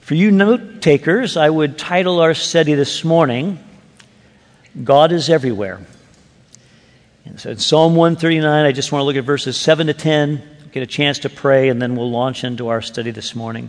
For you note takers, I would title our study this morning, God is Everywhere. And so in Psalm 139, I just want to look at verses 7 to 10, get a chance to pray, and then we'll launch into our study this morning.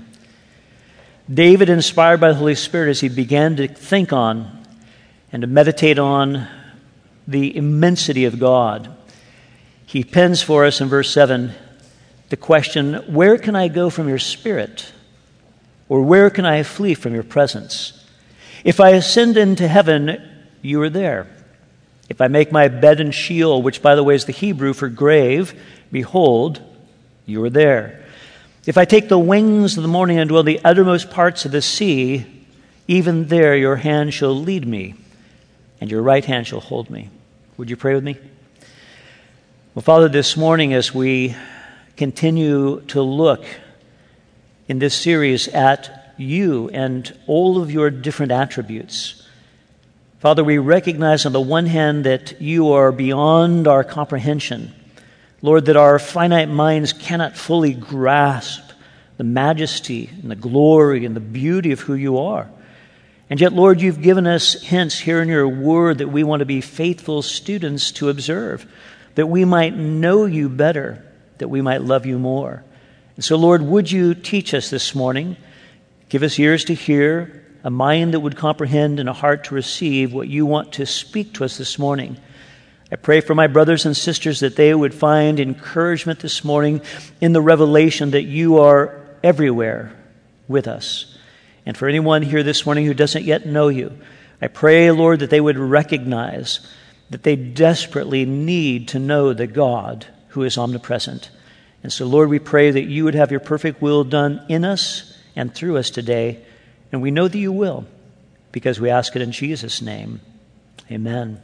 David, inspired by the Holy Spirit as he began to think on and to meditate on the immensity of God, he pens for us in verse 7 the question, where can I go from your spirit? Or where can I flee from your presence? If I ascend into heaven, you are there. If I make my bed in Sheol, which by the way is the Hebrew for grave, behold, you are there. If I take the wings of the morning and dwell in the uttermost parts of the sea, even there your hand shall lead me, and your right hand shall hold me. Would you pray with me? Well, Father, this morning as we continue to look in this series at you and all of your different attributes, Father, we recognize on the one hand that you are beyond our comprehension. Lord, that our finite minds cannot fully grasp the majesty and the glory and the beauty of who you are. And yet, Lord, you've given us hints here in your word that we want to be faithful students to observe, that we might know you better, that we might love you more. And so, Lord, would you teach us this morning? Give us ears to hear, a mind that would comprehend, and a heart to receive what you want to speak to us this morning. I pray for my brothers and sisters that they would find encouragement this morning in the revelation that you are everywhere with us. And for anyone here this morning who doesn't yet know you, I pray, Lord, that they would recognize that they desperately need to know the God who is omnipresent. And so, Lord, we pray that you would have your perfect will done in us and through us today. And we know that you will, because we ask it in Jesus' name. Amen.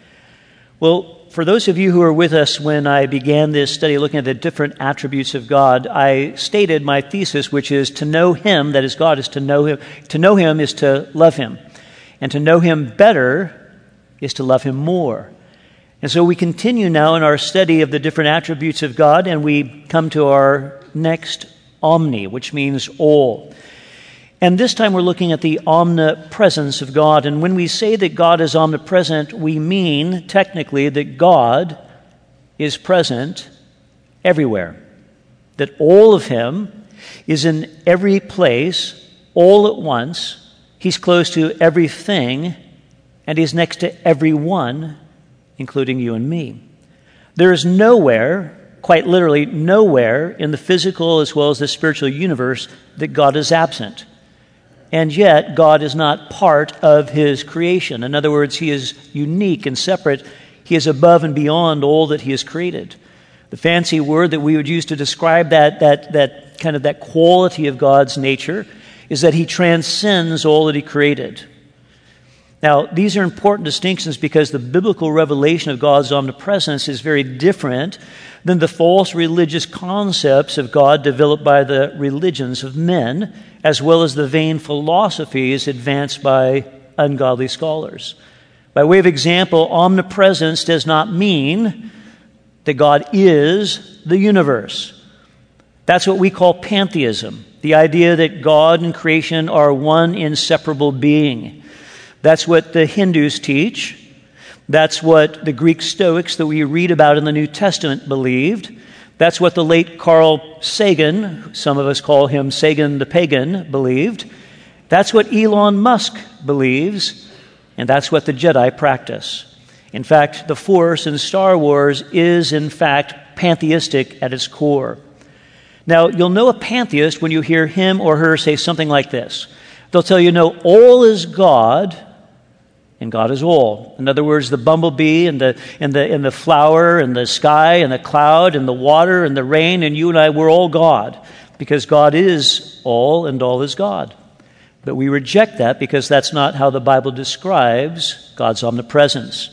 Well, for those of you who were with us when I began this study looking at the different attributes of God, I stated my thesis, which is to know him, that is God, is to know him. To know him is to love him. And to know him better is to love him more. And so we continue now in our study of the different attributes of God, and we come to our next omni, which means all. And this time we're looking at the omnipresence of God. And when we say that God is omnipresent, we mean technically that God is present everywhere. That all of him is in every place, all at once. He's close to everything, and he's next to everyone, including you and me. There is nowhere, quite literally nowhere, in the physical as well as the spiritual universe that God is absent. And yet, God is not part of his creation. In other words, he is unique and separate. He is above and beyond all that he has created. The fancy word that we would use to describe that kind of that quality of God's nature is that he transcends all that he created. Now, these are important distinctions because the biblical revelation of God's omnipresence is very different than the false religious concepts of God developed by the religions of men, as well as the vain philosophies advanced by ungodly scholars. By way of example, omnipresence does not mean that God is the universe. That's what we call pantheism, the idea that God and creation are one inseparable being. That's what the Hindus teach. That's what the Greek Stoics that we read about in the New Testament believed. That's what the late Carl Sagan, some of us call him Sagan the Pagan, believed. That's what Elon Musk believes, and that's what the Jedi practice. In fact, the Force in Star Wars is, in fact, pantheistic at its core. Now, you'll know a pantheist when you hear him or her say something like this. They'll tell you, no, all is God, and God is all. In other words, the bumblebee and the flower and the sky and the cloud and the water and the rain and you and I, we're all God, because God is all and all is God. But we reject that because that's not how the Bible describes God's omnipresence.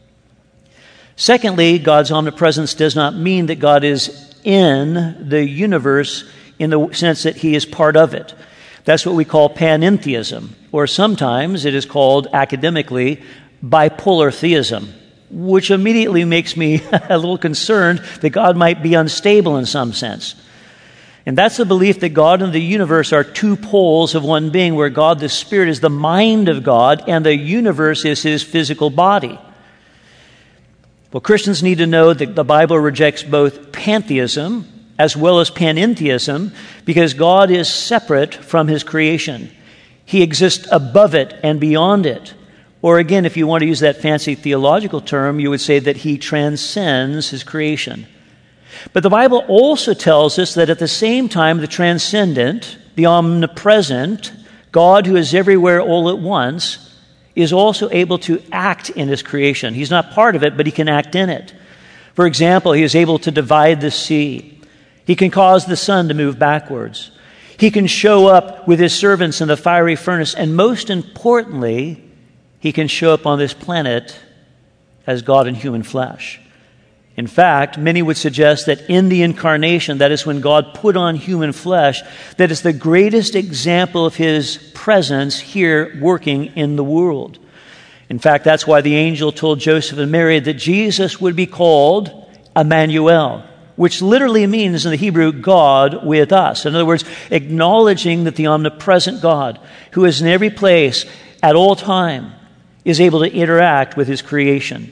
Secondly, God's omnipresence does not mean that God is in the universe in the sense that he is part of it. That's what we call panentheism, or sometimes it is called academically bipolar theism, which immediately makes me a little concerned that God might be unstable in some sense. And that's the belief that God and the universe are two poles of one being, where God the Spirit is the mind of God and the universe is his physical body. Well, Christians need to know that the Bible rejects both pantheism as well as panentheism, because God is separate from his creation. He exists above it and beyond it. Or again, if you want to use that fancy theological term, you would say that he transcends his creation. But the Bible also tells us that at the same time, the transcendent, the omnipresent, God who is everywhere all at once, is also able to act in his creation. He's not part of it, but he can act in it. For example, he is able to divide the sea. He can cause the sun to move backwards. He can show up with his servants in the fiery furnace. And most importantly, he can show up on this planet as God in human flesh. In fact, many would suggest that in the incarnation, that is when God put on human flesh, that is the greatest example of his presence here working in the world. In fact, that's why the angel told Joseph and Mary that Jesus would be called Emmanuel, which literally means in the Hebrew, God with us. In other words, acknowledging that the omnipresent God, who is in every place at all time, is able to interact with his creation.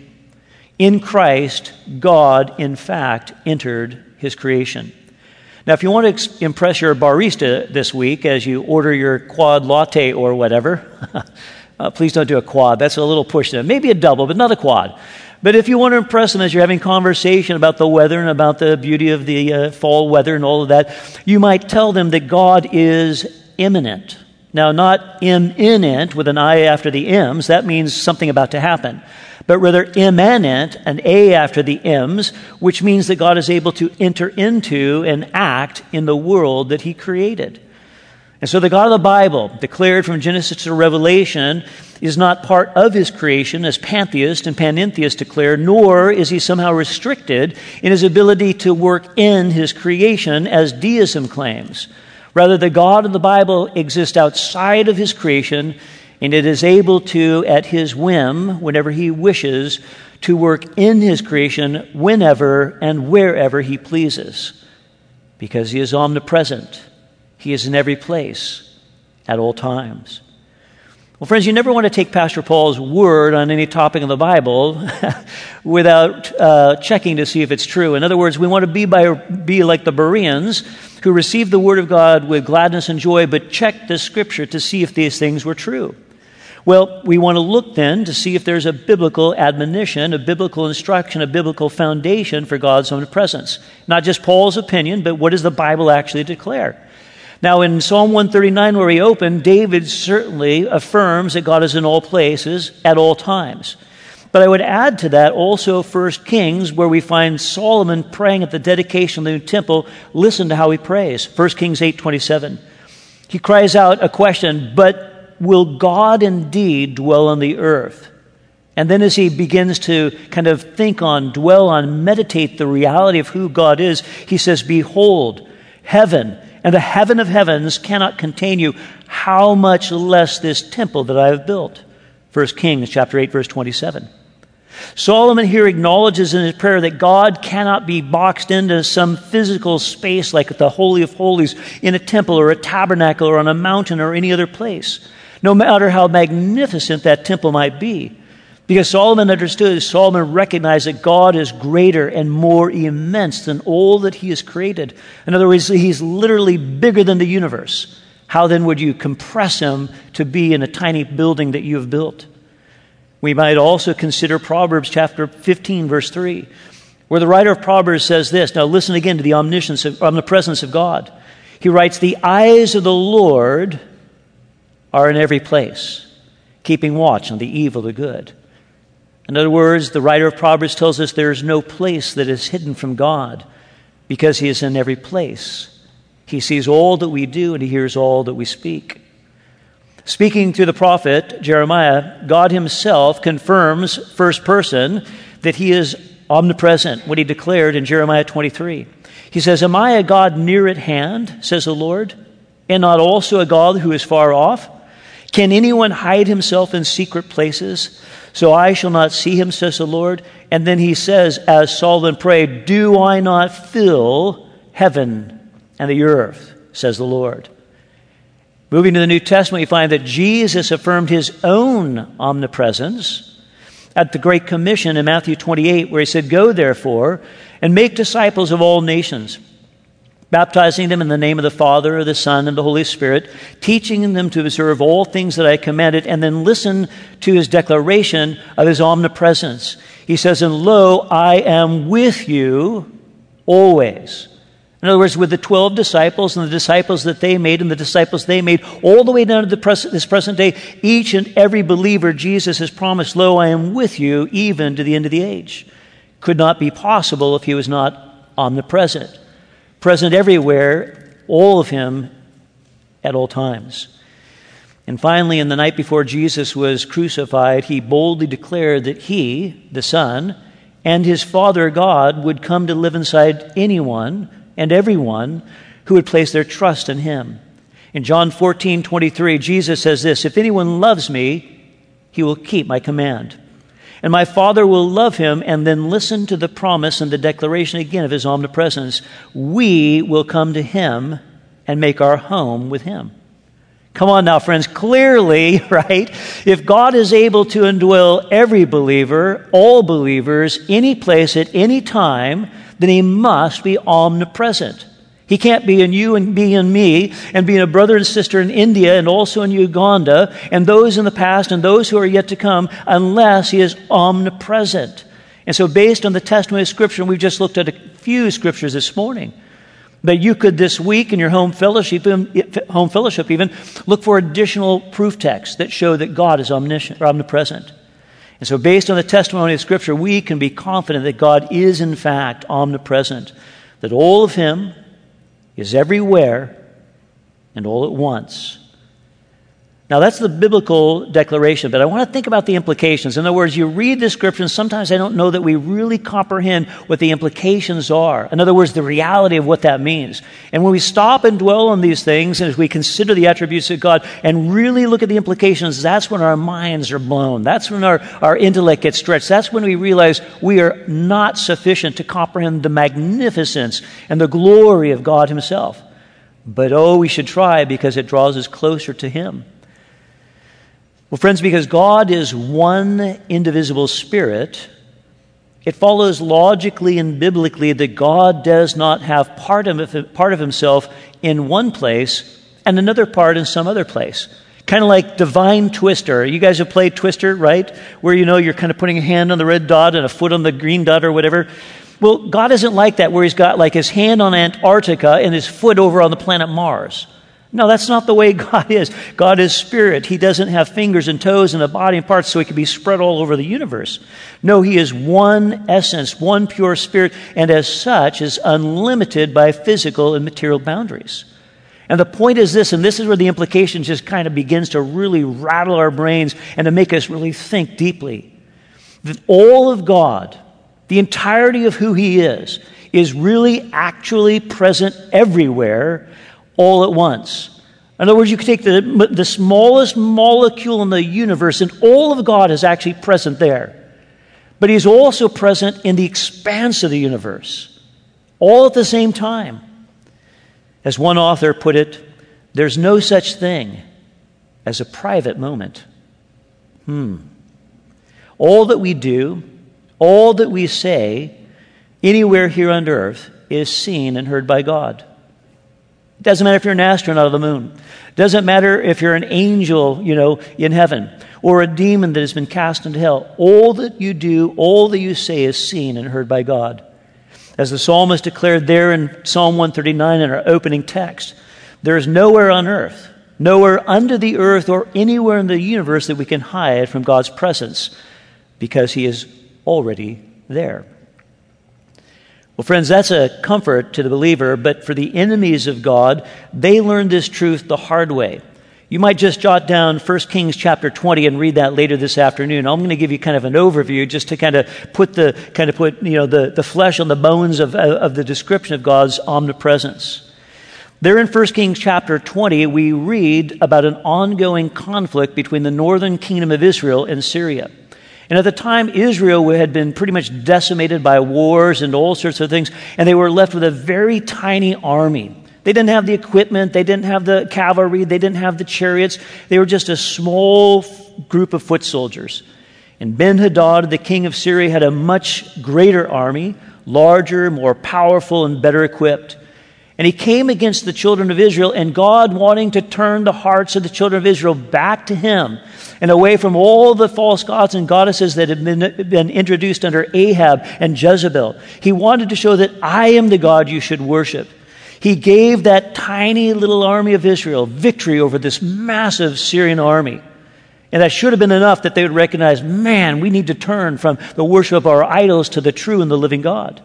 In Christ, God, in fact, entered his creation. Now, if you want to impress your barista this week as you order your quad latte or whatever, please don't do a quad. That's a little push there. Maybe a double, but not a quad. But if you want to impress them as you're having conversation about the weather and about the beauty of the fall weather and all of that, you might tell them that God is imminent. Now, not imminent with an I after the M's. That means something about to happen. But rather immanent, an A after the M's, which means that God is able to enter into and act in the world that he created. And so the God of the Bible, declared from Genesis to Revelation, is not part of his creation as pantheist and panentheist declare, nor is he somehow restricted in his ability to work in his creation as deism claims. Rather, the God of the Bible exists outside of his creation, and it is able to, at his whim, whenever he wishes, to work in his creation whenever and wherever he pleases, because he is omnipresent. He is in every place at all times. Well, friends, you never want to take Pastor Paul's word on any topic in the Bible without checking to see if it's true. In other words, we want to be like the Bereans who received the word of God with gladness and joy, but checked the scripture to see if these things were true. Well, we want to look then to see if there's a biblical admonition, a biblical instruction, a biblical foundation for God's omnipresence. Not just Paul's opinion, but what does the Bible actually declare? Now, in Psalm 139, where we open, David certainly affirms that God is in all places at all times. But I would add to that also 1 Kings, where we find Solomon praying at the dedication of the new temple. Listen to how he prays. 1 Kings 8:27. He cries out a question, but will God indeed dwell on the earth? And then as he begins to kind of think on, dwell on, meditate the reality of who God is, he says, behold, heaven and the heaven of heavens cannot contain you. How much less this temple that I have built? 1 Kings chapter 8, verse 27. Solomon here acknowledges in his prayer that God cannot be boxed into some physical space like the Holy of Holies in a temple or a tabernacle or on a mountain or any other place, no matter how magnificent that temple might be. Because Solomon understood, Solomon recognized that God is greater and more immense than all that he has created. In other words, he's literally bigger than the universe. How then would you compress him to be in a tiny building that you have built? We might also consider Proverbs chapter 15, verse 3, where the writer of Proverbs says this. Now listen again to the omnipresence of God. He writes, the eyes of the Lord are in every place, keeping watch on the evil, the good. In other words, the writer of Proverbs tells us there is no place that is hidden from God because he is in every place. He sees all that we do and he hears all that we speak. Speaking through the prophet Jeremiah, God himself confirms first person that he is omnipresent, what he declared in Jeremiah 23. He says, am I a God near at hand, says the Lord, and not also a God who is far off? Can anyone hide himself in secret places? So I shall not see him, says the Lord. And then he says, as Solomon prayed, do I not fill heaven and the earth, says the Lord. Moving to the New Testament, we find that Jesus affirmed his own omnipresence at the Great Commission in Matthew 28, where he said, "Go, therefore, and make disciples of all nations, baptizing them in the name of the Father, the Son, and the Holy Spirit, teaching them to observe all things that I commanded," and then listen to his declaration of his omnipresence. He says, "And lo, I am with you always." In other words, with the 12 disciples and the disciples that they made and the disciples they made, all the way down to this present day, each and every believer, Jesus has promised, "Lo, I am with you even to the end of the age." Could not be possible if he was not omnipresent. Present everywhere, all of him at all times. And finally, in the night before Jesus was crucified, he boldly declared that he, the Son, and his Father God would come to live inside anyone and everyone who would place their trust in him. In John 14:23, Jesus says this, "If anyone loves me, he will keep my command. And my Father will love him," and then listen to the promise and the declaration again of his omnipresence. "We will come to him and make our home with him." Come on now, friends. Clearly, right? If God is able to indwell every believer, all believers, any place at any time, then he must be omnipresent. He can't be in you and be in me and be in a brother and sister in India and also in Uganda and those in the past and those who are yet to come unless he is omnipresent. And so based on the testimony of Scripture, we've just looked at a few Scriptures this morning. But you could this week in your home fellowship even look for additional proof texts that show that God is omniscient, or omnipresent. And so based on the testimony of Scripture, we can be confident that God is in fact omnipresent, that all of him is everywhere and all at once. Now that's the biblical declaration, but I want to think about the implications. In other words, you read the Scripture and sometimes I don't know that we really comprehend what the implications are. In other words, the reality of what that means. And when we stop and dwell on these things, and as we consider the attributes of God and really look at the implications, that's when our minds are blown. That's when our intellect gets stretched. That's when we realize we are not sufficient to comprehend the magnificence and the glory of God himself. But we should try, because it draws us closer to him. Well, friends, because God is one indivisible spirit, it follows logically and biblically that God does not have part of himself in one place and another part in some other place. Kind of like Divine Twister. You guys have played Twister, right? Where you're kind of putting a hand on the red dot and a foot on the green dot or whatever. Well, God isn't like that, where he's got like his hand on Antarctica and his foot over on the planet Mars. No, that's not the way God is. God is spirit. He doesn't have fingers and toes and a body and parts so he can be spread all over the universe. No, he is one essence, one pure spirit, and as such is unlimited by physical and material boundaries. And the point is this, and this is where the implication just kind of begins to really rattle our brains and to make us really think deeply. That all of God, the entirety of who he is really actually present everywhere all at once. In other words, you could take the smallest molecule in the universe, and all of God is actually present there. But he's also present in the expanse of the universe, all at the same time. As one author put it, there's no such thing as a private moment. All that we do, all that we say, anywhere here on earth, is seen and heard by God. It doesn't matter if you're an astronaut on the moon. It doesn't matter if you're an angel, in heaven, or a demon that has been cast into hell. All that you do, all that you say is seen and heard by God. As the psalmist declared there in Psalm 139 in our opening text, there is nowhere on earth, nowhere under the earth or anywhere in the universe that we can hide from God's presence, because he is already there. Well, friends, that's a comfort to the believer, but for the enemies of God, they learned this truth the hard way. You might just jot down 1 Kings chapter 20 and read that later this afternoon. I'm going to give you kind of an overview just to kind of put the flesh on the bones of the description of God's omnipresence. There in 1 Kings chapter 20, we read about an ongoing conflict between the northern kingdom of Israel and Syria. And at the time, Israel had been pretty much decimated by wars and all sorts of things, and they were left with a very tiny army. They didn't have the equipment. They didn't have the cavalry. They didn't have the chariots. They were just a small group of foot soldiers. And Ben-Hadad, the king of Syria, had a much greater army, larger, more powerful, and better equipped. And he came against the children of Israel, and God, wanting to turn the hearts of the children of Israel back to him and away from all the false gods and goddesses that had been introduced under Ahab and Jezebel, he wanted to show that I am the God you should worship. He gave that tiny little army of Israel victory over this massive Syrian army. And that should have been enough that they would recognize, man, we need to turn from the worship of our idols to the true and the living God.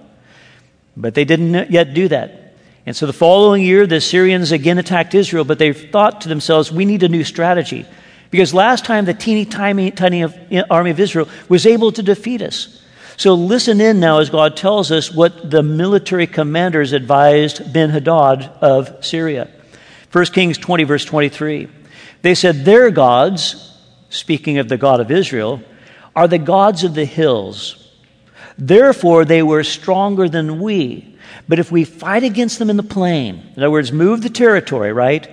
But they didn't yet do that. And so the following year, the Syrians again attacked Israel, but they thought to themselves, we need a new strategy. Because last time the teeny tiny army of Israel was able to defeat us. So listen in now as God tells us what the military commanders advised Ben-Hadad of Syria. 1 Kings 20, verse 23. They said, their gods, speaking of the God of Israel, are the gods of the hills. Therefore they were stronger than we. But if we fight against them in the plain, in other words, move the territory, right?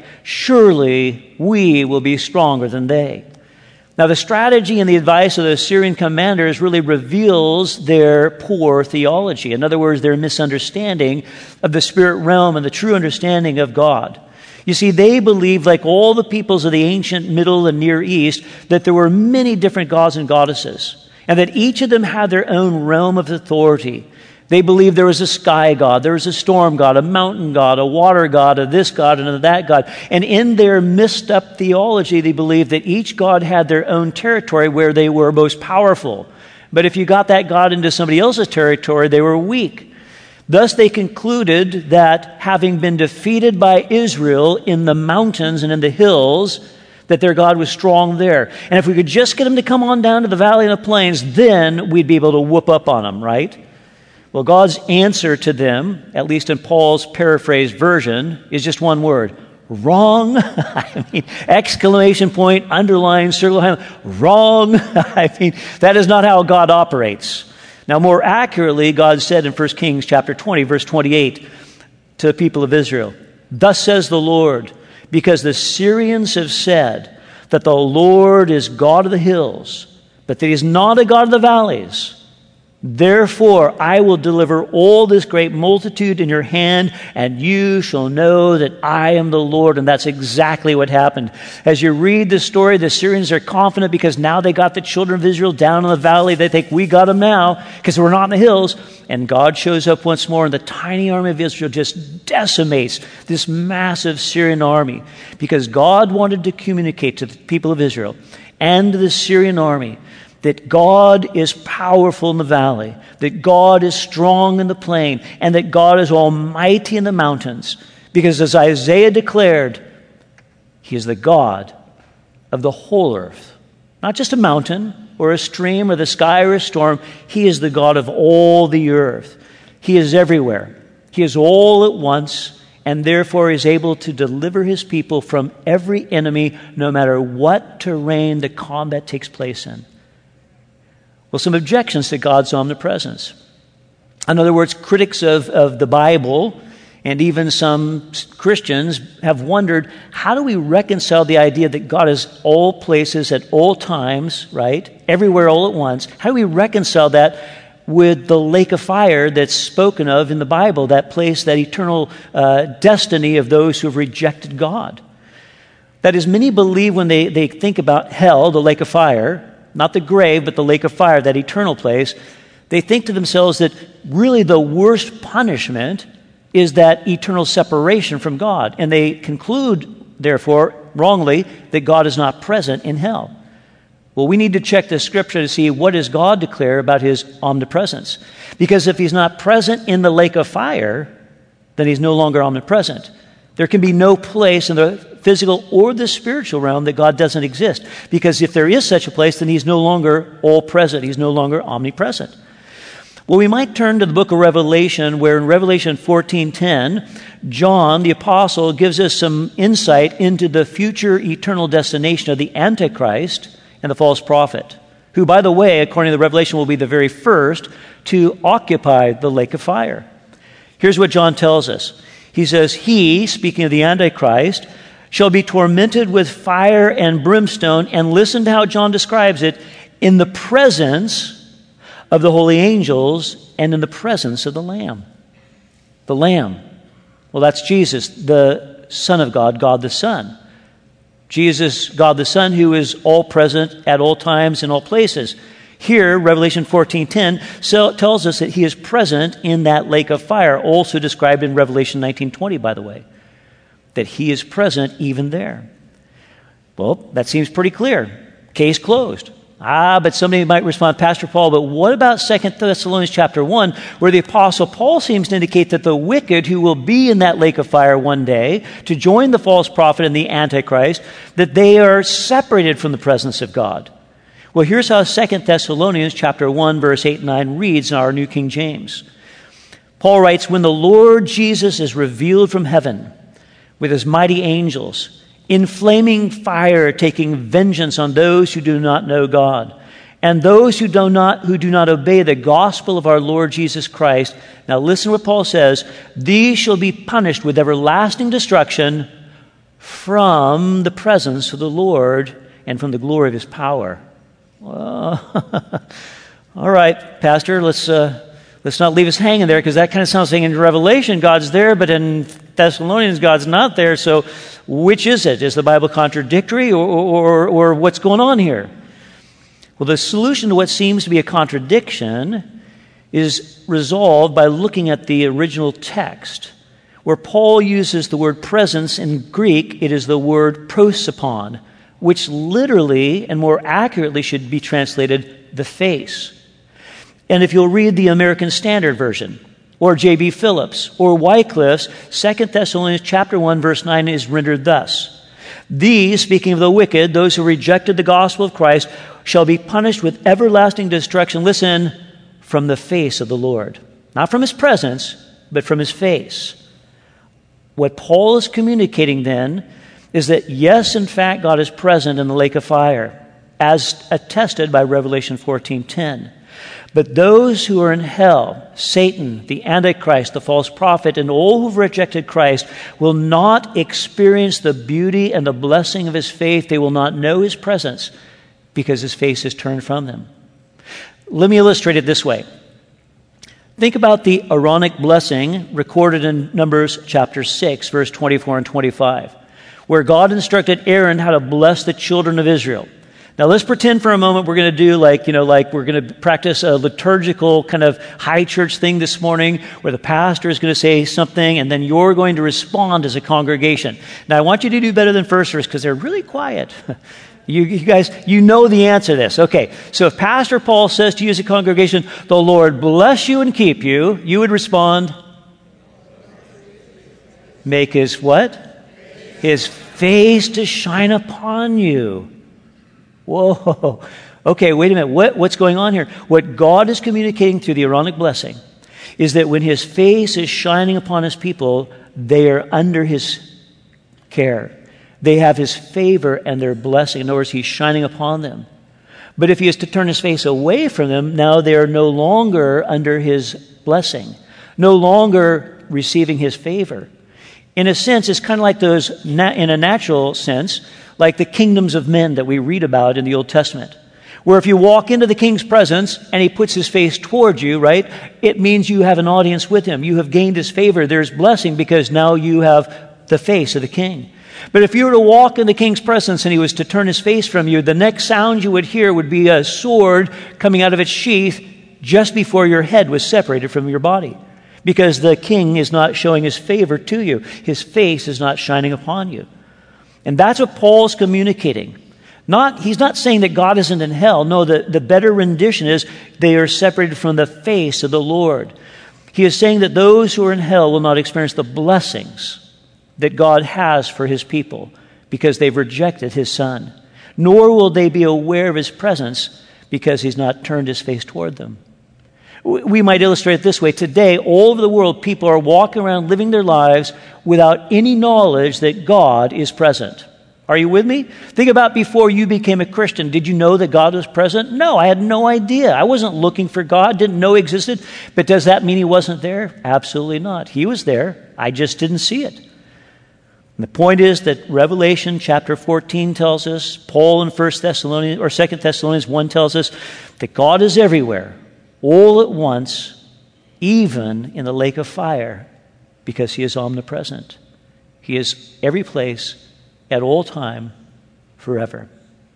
Surely we will be stronger than they. Now, the strategy and the advice of the Syrian commanders really reveals their poor theology. In other words, their misunderstanding of the spirit realm and the true understanding of God. You see, they believed, like all the peoples of the ancient Middle and Near East, that there were many different gods and goddesses, and that each of them had their own realm of authority. They believed there was a sky god, there was a storm god, a mountain god, a water god, a this god, and a that god. And in their messed up theology, they believed that each god had their own territory where they were most powerful. But if you got that god into somebody else's territory, they were weak. Thus, they concluded that having been defeated by Israel in the mountains and in the hills, that their God was strong there. And if we could just get them to come on down to the valley and the plains, then we'd be able to whoop up on them, right? Well, God's answer to them, at least in Paul's paraphrased version, is just one word: wrong. I mean, exclamation point, underline, circle, wrong. I mean, that is not how God operates. Now, more accurately, God said in 1 Kings chapter 20, verse 28, to the people of Israel, thus says the Lord, because the Syrians have said that the Lord is God of the hills, but that he is not a God of the valleys. Therefore, I will deliver all this great multitude in your hand, and you shall know that I am the Lord. And that's exactly what happened. As you read the story, the Syrians are confident because now they got the children of Israel down in the valley. They think, we got them now because we're not in the hills. And God shows up once more, and the tiny army of Israel just decimates this massive Syrian army because God wanted to communicate to the people of Israel and to the Syrian army that God is powerful in the valley, that God is strong in the plain, and that God is almighty in the mountains. Because as Isaiah declared, he is the God of the whole earth. Not just a mountain or a stream or the sky or a storm. He is the God of all the earth. He is everywhere. He is all at once, and therefore is able to deliver his people from every enemy, no matter what terrain the combat takes place in. Well, some objections to God's omnipresence. In other words, critics of the Bible and even some Christians have wondered, how do we reconcile the idea that God is all places at all times, right? Everywhere all at once. How do we reconcile that with the lake of fire that's spoken of in the Bible, that place, that eternal destiny of those who have rejected God? That is, many believe when they think about hell, the lake of fire, not the grave, but the lake of fire, that eternal place, they think to themselves that really the worst punishment is that eternal separation from God. And they conclude, therefore, wrongly, that God is not present in hell. Well, we need to check the scripture to see what does God declare about his omnipresence. Because if he's not present in the lake of fire, then he's no longer omnipresent. There can be no place in the physical or the spiritual realm that God doesn't exist. Because if there is such a place, then he's no longer all-present. He's no longer omnipresent. Well, we might turn to the book of Revelation, where in Revelation 14:10, John, the apostle, gives us some insight into the future eternal destination of the Antichrist and the false prophet, who, by the way, according to the Revelation, will be the very first to occupy the lake of fire. Here's what John tells us. He says, he, speaking of the Antichrist, shall be tormented with fire and brimstone, and listen to how John describes it, in the presence of the holy angels and in the presence of the Lamb. The Lamb. Well, that's Jesus, the Son of God, God the Son. Jesus, God the Son, who is all present at all times in all places. Here, Revelation 14:10 tells us that he is present in that lake of fire, also described in Revelation 19:20, by the way, that he is present even there. Well, that seems pretty clear. Case closed. But somebody might respond, Pastor Paul, but what about 2 Thessalonians chapter 1, where the Apostle Paul seems to indicate that the wicked who will be in that lake of fire one day to join the false prophet and the Antichrist, that they are separated from the presence of God? Well, here's how 2 Thessalonians chapter 1, verse 8 and 9 reads in our New King James. Paul writes, when the Lord Jesus is revealed from heaven with his mighty angels, in flaming fire, taking vengeance on those who do not know God, and those who do not obey the gospel of our Lord Jesus Christ. Now listen to what Paul says. These shall be punished with everlasting destruction from the presence of the Lord and from the glory of his power. All right, Pastor, let's not leave us hanging there, because that kind of sounds like in Revelation God's there, but in Thessalonians God's not there. So which is it? Is the Bible contradictory, or what's going on here? Well, the solution to what seems to be a contradiction is resolved by looking at the original text, where Paul uses the word presence. In Greek, it is the word prosopon, which literally and more accurately should be translated the face. And if you'll read the American Standard Version, or J.B. Phillips, or Wycliffe's, 2 Thessalonians chapter 1, verse 9 is rendered thus. These, speaking of the wicked, those who rejected the gospel of Christ, shall be punished with everlasting destruction, listen, from the face of the Lord. Not from his presence, but from his face. What Paul is communicating then is that, yes, in fact, God is present in the lake of fire, as attested by Revelation 14:10. But those who are in hell, Satan, the Antichrist, the false prophet, and all who've rejected Christ will not experience the beauty and the blessing of his face. They will not know his presence because his face is turned from them. Let me illustrate it this way. Think about the Aaronic blessing recorded in Numbers chapter 6, verse 24 and 25, where God instructed Aaron how to bless the children of Israel. Now let's pretend for a moment we're going to do like we're going to practice a liturgical kind of high church thing this morning, where the pastor is going to say something and then you're going to respond as a congregation. Now I want you to do better than first service, because they're really quiet. You guys, you know the answer to this. Okay, so if Pastor Paul says to you as a congregation, the Lord bless you and keep you, you would respond, make his what? His face to shine upon you. Whoa. Okay, wait a minute. What's going on here? What God is communicating through the Aaronic blessing is that when his face is shining upon his people, they are under his care. They have his favor and their blessing. In other words, he's shining upon them. But if he is to turn his face away from them, now they are no longer under his blessing, no longer receiving his favor. In a sense, it's kind of like those, in a natural sense, like the kingdoms of men that we read about in the Old Testament, where if you walk into the king's presence and he puts his face towards you, right, it means you have an audience with him. You have gained his favor. There's blessing because now you have the face of the king. But if you were to walk in the king's presence and he was to turn his face from you, the next sound you would hear would be a sword coming out of its sheath just before your head was separated from your body, because the king is not showing his favor to you. His face is not shining upon you. And that's what Paul's communicating. He's not saying that God isn't in hell. No, the better rendition is they are separated from the face of the Lord. He is saying that those who are in hell will not experience the blessings that God has for his people because they've rejected his Son. Nor will they be aware of his presence because he's not turned his face toward them. We might illustrate it this way. Today, all over the world, people are walking around living their lives without any knowledge that God is present. Are you with me? Think about before you became a Christian. Did you know that God was present? No, I had no idea. I wasn't looking for God, didn't know He existed. But does that mean He wasn't there? Absolutely not. He was there. I just didn't see it. And the point is that Revelation chapter 14 tells us, Paul in 1 Thessalonians or 2 Thessalonians 1 tells us that God is everywhere, all at once, even in the lake of fire, because He is omnipresent. He is every place, at all time, forever.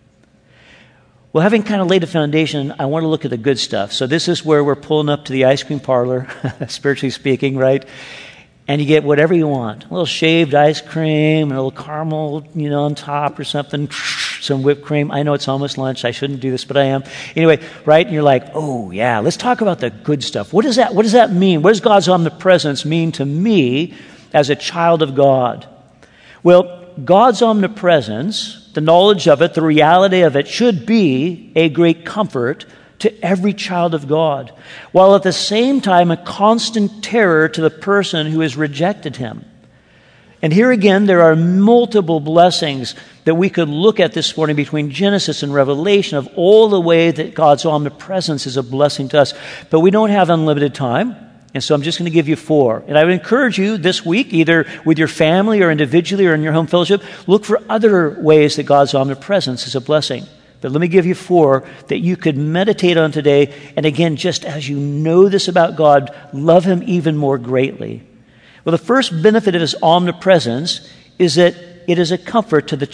Well, having kind of laid a foundation, I want to look at the good stuff. So this is where we're pulling up to the ice cream parlor, spiritually speaking, right? And you get whatever you want. A little shaved ice cream, a little caramel, on top or something, some whipped cream. I know it's almost lunch. I shouldn't do this, but I am. Anyway, right? And you're like, oh, yeah, let's talk about the good stuff. What does that mean? What does God's omnipresence mean to me as a child of God? Well, God's omnipresence, the knowledge of it, the reality of it, should be a great comfort to every child of God, while at the same time a constant terror to the person who has rejected Him. And here again, there are multiple blessings that we could look at this morning between Genesis and Revelation of all the way that God's omnipresence is a blessing to us. But we don't have unlimited time. And so I'm just going to give you 4. And I would encourage you this week, either with your family or individually or in your home fellowship, look for other ways that God's omnipresence is a blessing. But let me give you 4 that you could meditate on today. And again, just as you know this about God, love Him even more greatly. Well, the first benefit of His omnipresence is that it is a comfort to the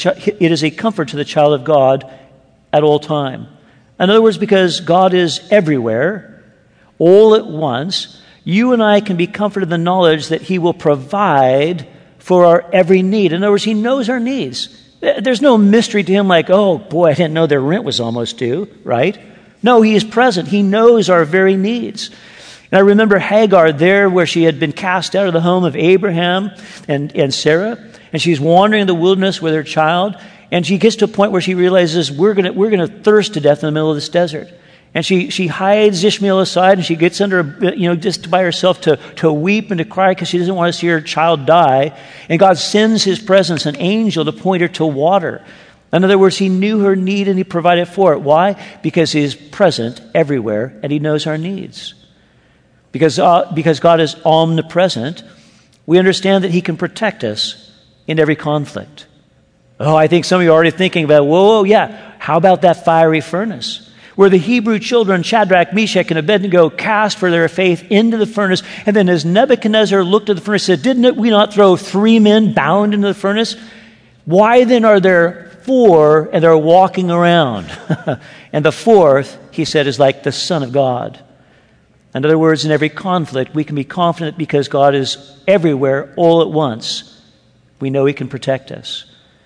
child of God at all time. In other words, because God is everywhere, all at once, you and I can be comforted in the knowledge that He will provide for our every need. In other words, He knows our needs. There's no mystery to Him like, oh, boy, I didn't know their rent was almost due, right? No, He is present. He knows our very needs. And I remember Hagar there where she had been cast out of the home of Abraham and Sarah, and she's wandering in the wilderness with her child, and she gets to a point where she realizes we're going to thirst to death in the middle of this desert. And she hides Ishmael aside, and she gets under, just by herself to weep and to cry because she doesn't want to see her child die. And God sends His presence, an angel, to point her to water. In other words, He knew her need and He provided for it. Why? Because He is present everywhere and He knows our needs. Because God is omnipresent, we understand that He can protect us in every conflict. Oh, I think some of you are already thinking about, whoa, yeah, how about that fiery furnace? Where the Hebrew children, Shadrach, Meshach, and Abednego, cast for their faith into the furnace. And then as Nebuchadnezzar looked at the furnace, said, didn't we not throw 3 men bound into the furnace? Why then are there 4 and they're walking around? And the 4th, he said, is like the Son of God. In other words, in every conflict, we can be confident because God is everywhere all at once. We know He can protect us.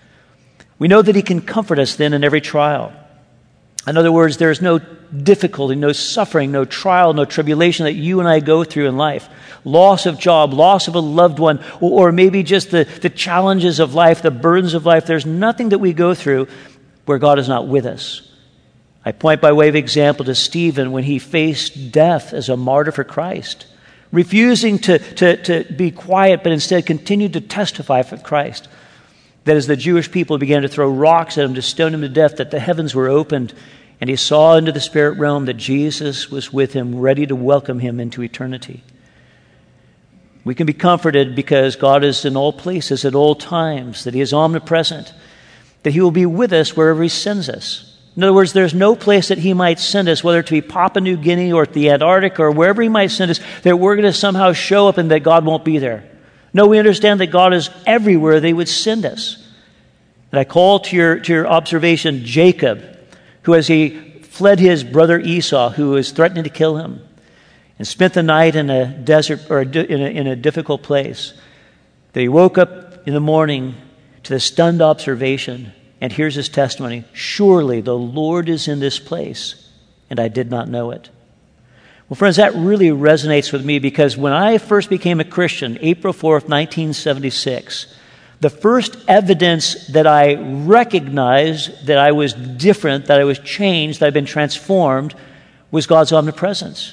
We know that He can comfort us then in every trial. In other words, there is no difficulty, no suffering, no trial, no tribulation that you and I go through in life. Loss of job, loss of a loved one, or maybe just the challenges of life, the burdens of life. There's nothing that we go through where God is not with us. I point by way of example to Stephen when he faced death as a martyr for Christ, refusing to be quiet, but instead continued to testify for Christ. That as the Jewish people began to throw rocks at him to stone him to death, that the heavens were opened, and he saw into the spirit realm that Jesus was with him, ready to welcome him into eternity. We can be comforted because God is in all places at all times, that He is omnipresent, that He will be with us wherever He sends us. In other words, there's no place that He might send us, whether it be Papua New Guinea or the Antarctic or wherever He might send us, that we're going to somehow show up and that God won't be there. No, we understand that God is everywhere they would send us. And I call to your observation Jacob, who as he fled his brother Esau, who was threatening to kill him, and spent the night in a desert or in a difficult place, that he woke up in the morning to the stunned observation, and here's his testimony: surely the Lord is in this place, and I did not know it. Well, friends, that really resonates with me because when I first became a Christian, April 4th, 1976, the first evidence that I recognized that I was different, that I was changed, that I'd been transformed, was God's omnipresence.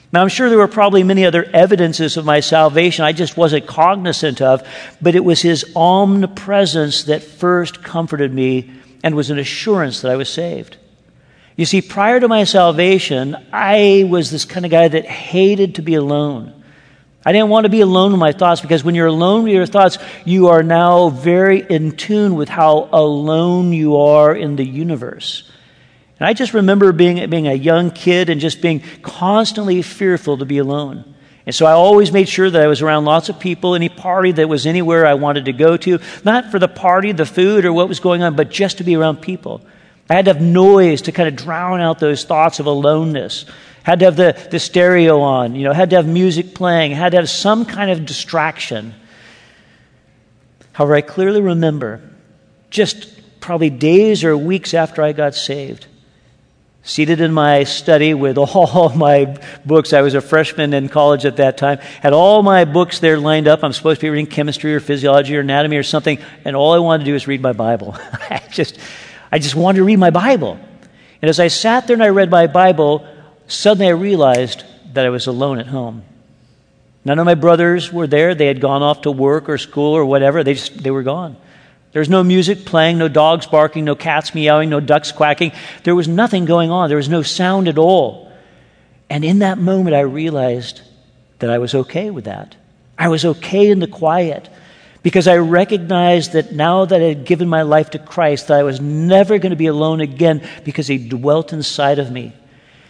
Now, I'm sure there were probably many other evidences of my salvation I just wasn't cognizant of, but it was His omnipresence that first comforted me and was an assurance that I was saved. You see, prior to my salvation, I was this kind of guy that hated to be alone. I didn't want to be alone with my thoughts, because when you're alone with your thoughts, you are now very in tune with how alone you are in the universe. And I just remember being a young kid and just being constantly fearful to be alone. And so I always made sure that I was around lots of people, any party that was anywhere I wanted to go to, not for the party, the food, or what was going on, but just to be around people. I had to have noise to kind of drown out those thoughts of aloneness. Had to have the stereo on, had to have music playing, had to have some kind of distraction. However, I clearly remember, just probably days or weeks after I got saved, seated in my study with all my books. I was a freshman in college at that time. Had all my books there lined up. I'm supposed to be reading chemistry or physiology or anatomy or something, and all I wanted to do was read my Bible. I just wanted to read my Bible. And as I sat there and I read my Bible, suddenly I realized that I was alone at home. None of my brothers were there. They had gone off to work or school or whatever. They were gone. There was no music playing, no dogs barking, no cats meowing, no ducks quacking. There was nothing going on. There was no sound at all. And in that moment, I realized that I was okay with that. I was okay in the quiet, because I recognized that now that I had given my life to Christ, that I was never going to be alone again, because He dwelt inside of me.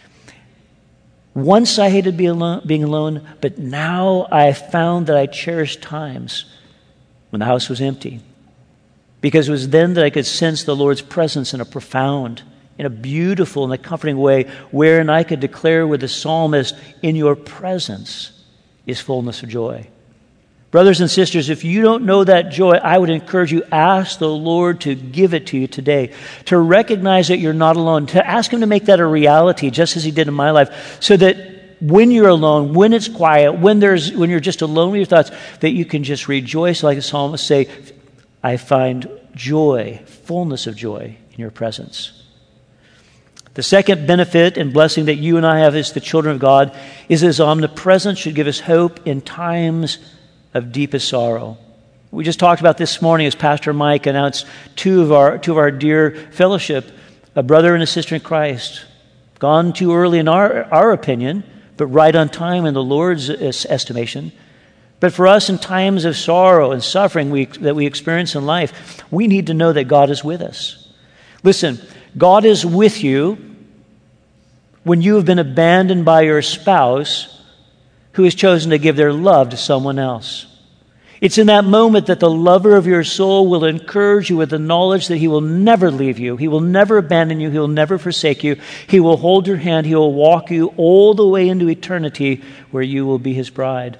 Once I hated being alone, but now I found that I cherished times when the house was empty, because it was then that I could sense the Lord's presence in a profound, in a beautiful and a comforting way, wherein I could declare with the psalmist, "In your presence is fullness of joy." Brothers and sisters, if you don't know that joy, I would encourage you, ask the Lord to give it to you today, to recognize that you're not alone, to ask Him to make that a reality, just as He did in my life, so that when you're alone, when it's quiet, when you're just alone with your thoughts, that you can just rejoice, like the psalmist say, "I find joy, fullness of joy in your presence." The second benefit and blessing that you and I have as the children of God is His omnipresence should give us hope in times of deepest sorrow. We just talked about this morning as Pastor Mike announced two of our dear fellowship, a brother and a sister in Christ, gone too early in our opinion, but right on time in the Lord's estimation. But for us, in times of sorrow and suffering that we experience in life, we need to know that God is with us. Listen, God is with you when you have been abandoned by your spouse who has chosen to give their love to someone else. It's in that moment that the lover of your soul will encourage you with the knowledge that He will never leave you. He will never abandon you. He will never forsake you. He will hold your hand. He will walk you all the way into eternity, where you will be His bride.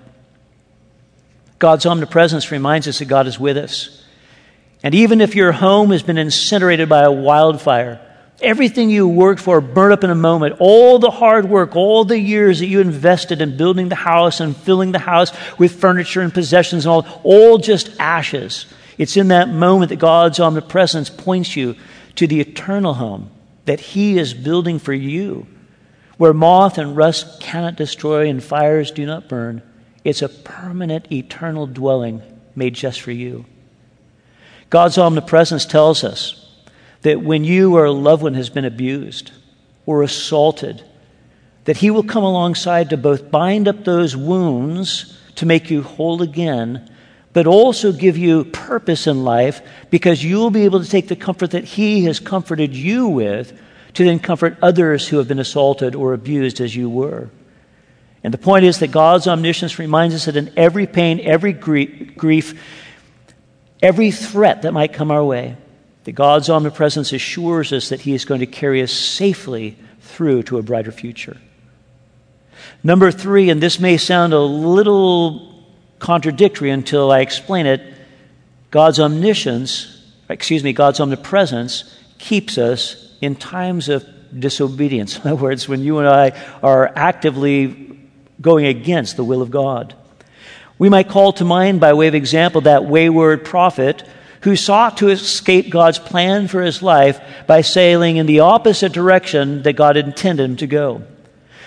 God's omnipresence reminds us that God is with us. And even if your home has been incinerated by a wildfire, everything you worked for burned up in a moment, all the hard work, all the years that you invested in building the house and filling the house with furniture and possessions and all just ashes. It's in that moment that God's omnipresence points you to the eternal home that He is building for you, where moth and rust cannot destroy and fires do not burn. It's a permanent, eternal dwelling made just for you. God's omnipresence tells us that when you or a loved one has been abused or assaulted, that He will come alongside to both bind up those wounds to make you whole again, but also give you purpose in life, because you will be able to take the comfort that He has comforted you with to then comfort others who have been assaulted or abused as you were. And the point is that God's omniscience reminds us that in every pain, every grief, every threat that might come our way, that God's omnipresence assures us that He is going to carry us safely through to a brighter future. Number 3, and this may sound a little contradictory until I explain it, God's omniscience, God's omnipresence keeps us in times of disobedience. In other words, when you and I are actively going against the will of God. We might call to mind, by way of example, that wayward prophet who sought to escape God's plan for his life by sailing in the opposite direction that God intended him to go.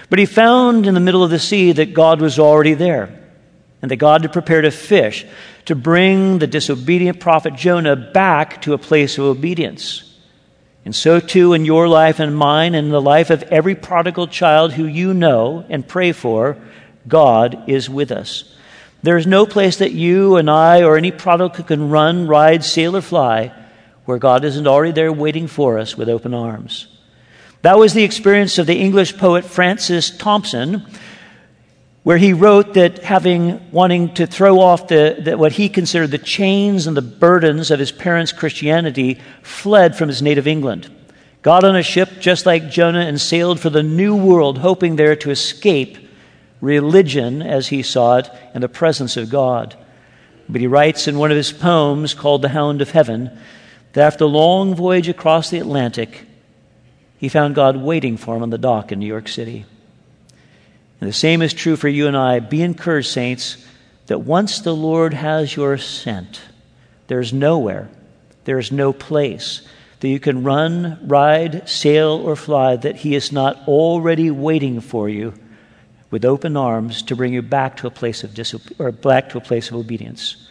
But he found in the middle of the sea that God was already there, and that God had prepared a fish to bring the disobedient prophet Jonah back to a place of obedience. And so too in your life and mine and in the life of every prodigal child who you know and pray for, God is with us. There is no place that you and I or any prodigal can run, ride, sail, or fly where God isn't already there waiting for us with open arms. That was the experience of the English poet Francis Thompson, where he wrote that wanting to throw off what he considered the chains and the burdens of his parents' Christianity, fled from his native England, got on a ship just like Jonah and sailed for the New World, hoping there to escape religion as he saw it and the presence of God. But he writes in one of his poems called The Hound of Heaven that after a long voyage across the Atlantic, he found God waiting for him on the dock in New York City. And the same is true for you and I. Be encouraged, saints, that once the Lord has your scent, there's nowhere, there's no place that you can run, ride, sail, or fly that he is not already waiting for you with open arms to bring you back to a place of obedience.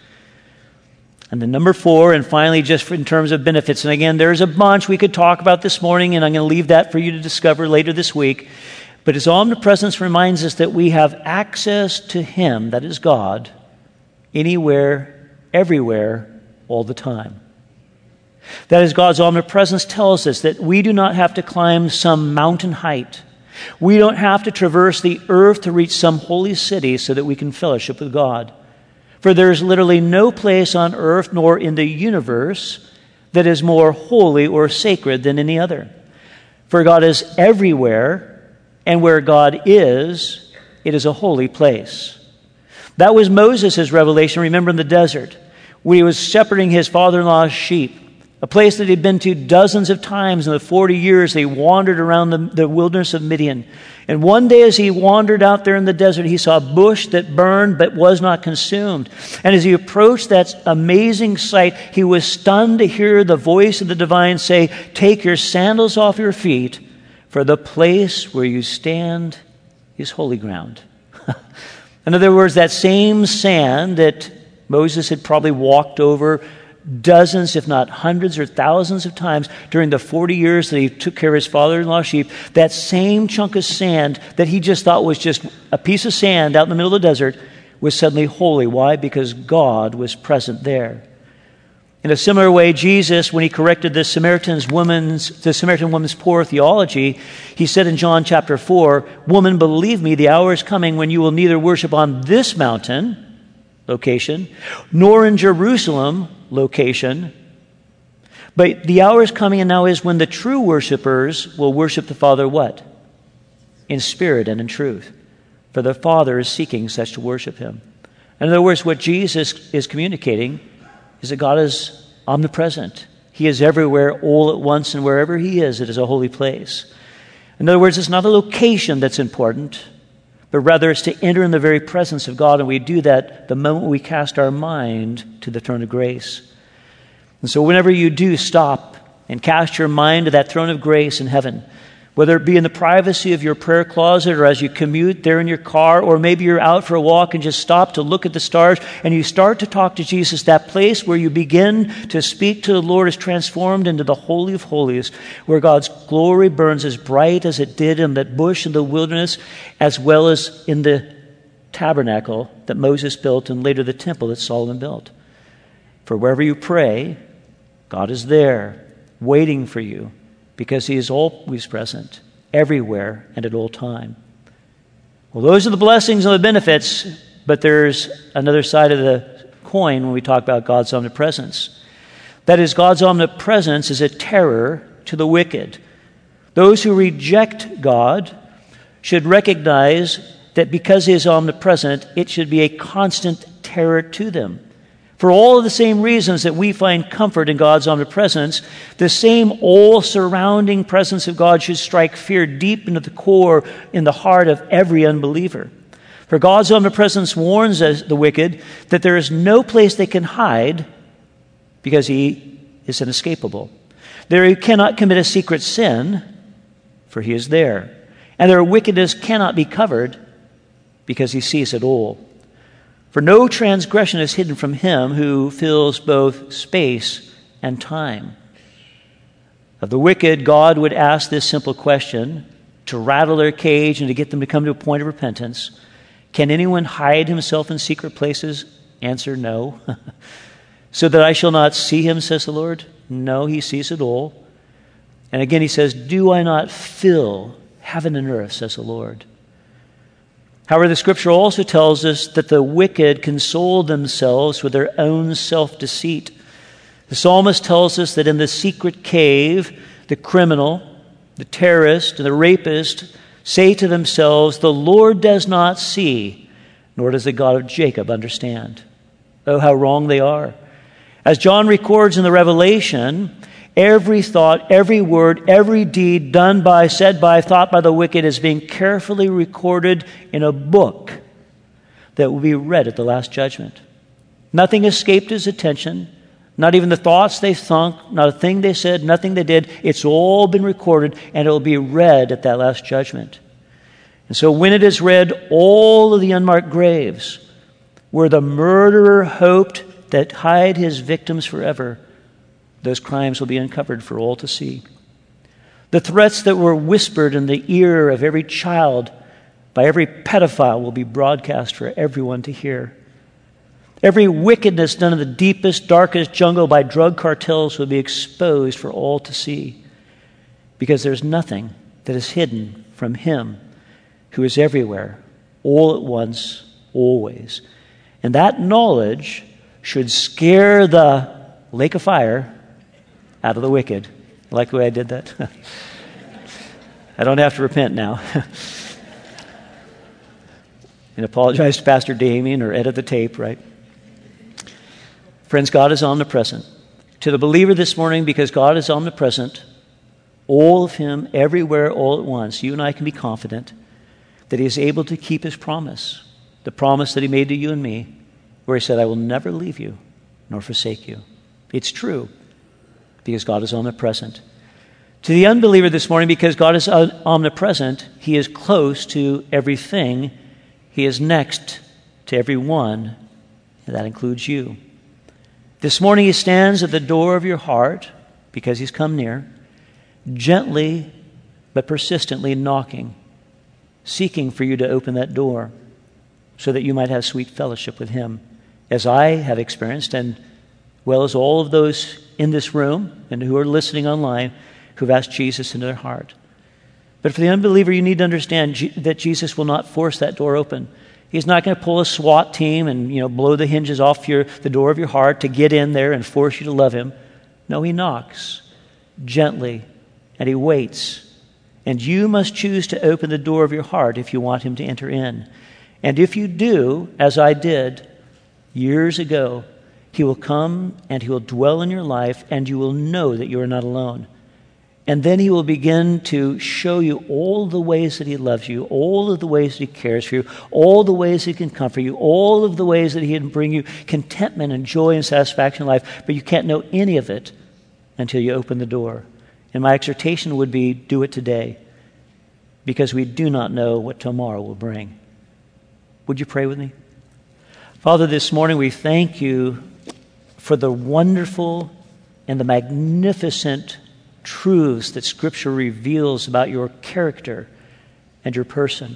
And then number 4, and finally, just in terms of benefits, and again, there's a bunch we could talk about this morning, and I'm going to leave that for you to discover later this week. But his omnipresence reminds us that we have access to him, that is God, anywhere, everywhere, all the time. That is, God's omnipresence tells us that we do not have to climb some mountain height. We don't have to traverse the earth to reach some holy city so that we can fellowship with God. For there is literally no place on earth nor in the universe that is more holy or sacred than any other. For God is everywhere, and where God is, it is a holy place. That was Moses' revelation, remember, in the desert, when he was shepherding his father-in-law's sheep, a place that he'd been to dozens of times in the 40 years they wandered around the wilderness of Midian. And one day as he wandered out there in the desert, he saw a bush that burned but was not consumed. And as he approached that amazing sight, he was stunned to hear the voice of the divine say, "Take your sandals off your feet, for the place where you stand is holy ground." In other words, that same sand that Moses had probably walked over dozens, if not hundreds or thousands of times during the 40 years that he took care of his father-in-law's sheep, that same chunk of sand that he just thought was just a piece of sand out in the middle of the desert was suddenly holy. Why? Because God was present there. In a similar way, Jesus, when he corrected the Samaritan woman's poor theology, he said in John chapter 4, "Woman, believe me, the hour is coming when you will neither worship on this mountain," location, "nor in Jerusalem," location, "but the hour is coming and now is when the true worshipers will worship the Father," what? "In spirit and in truth. For the Father is seeking such to worship him." In other words, what Jesus is communicating is that God is omnipresent. He is everywhere all at once, and wherever he is, it is a holy place. In other words, it's not a location that's important, but rather it's to enter in the very presence of God, and we do that the moment we cast our mind to the throne of grace. And so whenever you do stop and cast your mind to that throne of grace in heaven, whether it be in the privacy of your prayer closet or as you commute there in your car, or maybe you're out for a walk and just stop to look at the stars and you start to talk to Jesus, that place where you begin to speak to the Lord is transformed into the Holy of Holies, where God's glory burns as bright as it did in that bush in the wilderness, as well as in the tabernacle that Moses built and later the temple that Solomon built. For wherever you pray, God is there, waiting for you, because he is always present, everywhere and at all time. Well, those are the blessings and the benefits, but there's another side of the coin when we talk about God's omnipresence. That is, God's omnipresence is a terror to the wicked. Those who reject God should recognize that because he is omnipresent, it should be a constant terror to them. For all of the same reasons that we find comfort in God's omnipresence, the same all-surrounding presence of God should strike fear deep into the core, in the heart of every unbeliever. For God's omnipresence warns us, the wicked, that there is no place they can hide because he is inescapable. There he cannot commit a secret sin, for he is there. and their wickedness cannot be covered, because he sees it all. For no transgression is hidden from him who fills both space and time. Of the wicked, God would ask this simple question to rattle their cage and to get them to come to a point of repentance. Can anyone hide himself in secret places? Answer, no. So that I shall not see him, says the Lord? No, he sees it all. And again he says, do I not fill heaven and earth, says the Lord? However, the Scripture also tells us that the wicked console themselves with their own self-deceit. The psalmist tells us that in the secret cave, the criminal, the terrorist, and the rapist say to themselves, the Lord does not see, nor does the God of Jacob understand. Oh, how wrong they are. As John records in the Revelation, every thought, every word, every deed done by, said by, thought by the wicked is being carefully recorded in a book that will be read at the last judgment. Nothing escaped his attention, not even the thoughts they thunk, not a thing they said, nothing they did. It's all been recorded, and it will be read at that last judgment. And so when it is read, all of the unmarked graves where the murderer hoped that hide his victims forever, those crimes will be uncovered for all to see. The threats that were whispered in the ear of every child by every pedophile will be broadcast for everyone to hear. Every wickedness done in the deepest, darkest jungle by drug cartels will be exposed for all to see, because there's nothing that is hidden from him who is everywhere, all at once, always. And that knowledge should scare the lake of fire out of the wicked. You like the way I did that? I don't have to repent now. And apologize to Pastor Damien or edit the tape, right? Friends, God is omnipresent. To the believer this morning, because God is omnipresent, all of him, everywhere, all at once, you and I can be confident that he is able to keep his promise, the promise that he made to you and me, where he said, I will never leave you nor forsake you. It's true, because God is omnipresent. To the unbeliever this morning, because God is omnipresent, he is close to everything. He is next to everyone, and that includes you. This morning he stands at the door of your heart, because he's come near, gently but persistently knocking, seeking for you to open that door so that you might have sweet fellowship with him, as I have experienced, and well as all of those in this room and who are listening online who've asked Jesus into their heart. But for the unbeliever, you need to understand that Jesus will not force that door open. He's not going to pull a SWAT team and blow the hinges off the door of your heart to get in there and force you to love him. No, he knocks gently and he waits. And you must choose to open the door of your heart if you want him to enter in. And if you do, as I did years ago, he will come and he will dwell in your life, and you will know that you are not alone. And then he will begin to show you all the ways that he loves you, all of the ways that he cares for you, all the ways he can comfort you, all of the ways that he can bring you contentment and joy and satisfaction in life. But you can't know any of it until you open the door. And my exhortation would be, do it today, because we do not know what tomorrow will bring. Would you pray with me? Father, this morning we thank you for the wonderful and the magnificent truths that Scripture reveals about your character and your person.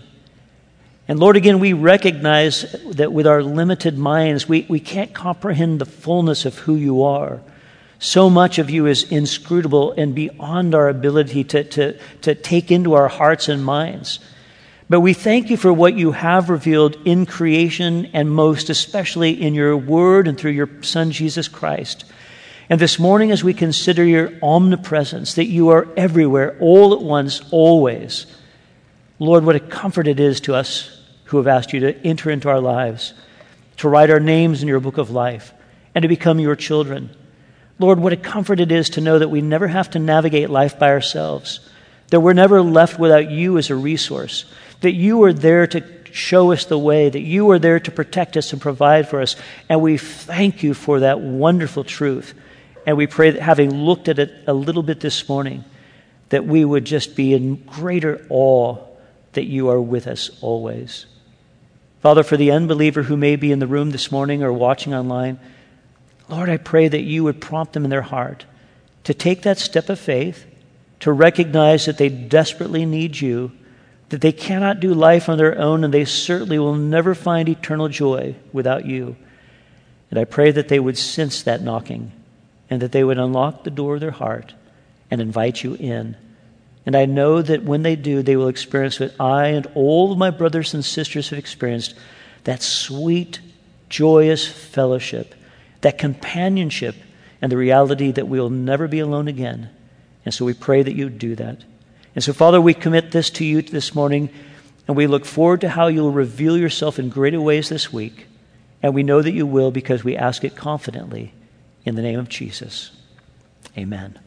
And Lord, again, we recognize that with our limited minds, we can't comprehend the fullness of who you are. So much of you is inscrutable and beyond our ability to take into our hearts and minds. But we thank you for what you have revealed in creation, and most especially in your word and through your Son, Jesus Christ. And this morning, as we consider your omnipresence, that you are everywhere, all at once, always, Lord, what a comfort it is to us who have asked you to enter into our lives, to write our names in your book of life, and to become your children. Lord, what a comfort it is to know that we never have to navigate life by ourselves, that we're never left without you as a resource, that you are there to show us the way, that you are there to protect us and provide for us. And we thank you for that wonderful truth. And we pray that, having looked at it a little bit this morning, that we would just be in greater awe that you are with us always. Father, for the unbeliever who may be in the room this morning or watching online, Lord, I pray that you would prompt them in their heart to take that step of faith, to recognize that they desperately need you, that they cannot do life on their own, and they certainly will never find eternal joy without you. And I pray that they would sense that knocking and that they would unlock the door of their heart and invite you in. And I know that when they do, they will experience what I and all of my brothers and sisters have experienced, that sweet, joyous fellowship, that companionship, and the reality that we'll never be alone again. And so we pray that you do that. And so, Father, we commit this to you this morning, and we look forward to how you'll reveal yourself in greater ways this week. And we know that you will because we ask it confidently in the name of Jesus. Amen.